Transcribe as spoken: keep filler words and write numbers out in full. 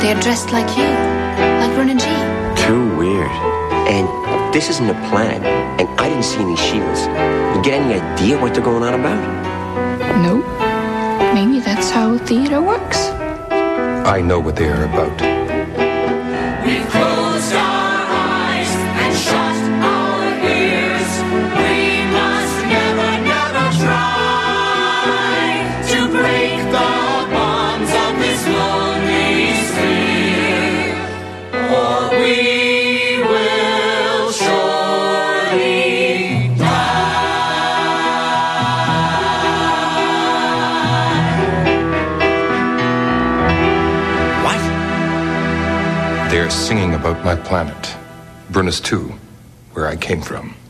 They're dressed like you, like Ron and G. Too weird. And this isn't a planet, and I didn't see any shields. You get any idea what they're going on about? No. Maybe that's how theater works. I know what they are about. We've closed our eyes and shut our ears. We must never, never try to break the bonds of this lonely sphere, or we will surely They're singing about my planet, Brunus two, where I came from.